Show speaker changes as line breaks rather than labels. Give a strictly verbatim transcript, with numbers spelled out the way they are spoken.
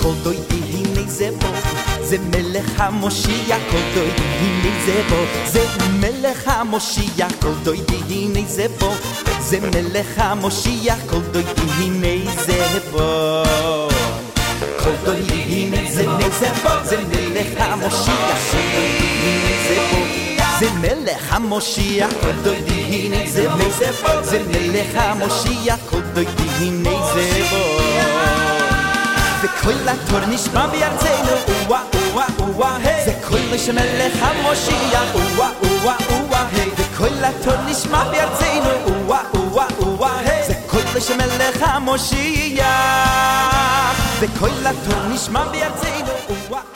כל דוי הנה זה בו זה מלך המושיע כל דוי הנה זה בו זה מלך המושיע כל דוי הנה זה בו זה מלך המושיע כל דוי הנה זה בו כל דוי הנה זה בו זה מלך המושיע כל דוי הנה זה בו זה מלך המושיע כל דוי הנה זה בו זה מלך המושיע כל דוי הנה זה בו וכל התור נשמע בארצנו אוה אוה אוה זה כל שמלך המושיע אוה אוה אוה וכל התור נשמע בארצנו אוה אוה אוה זה כל שמלך המושיע וכל התור נשמע בארצנו אוה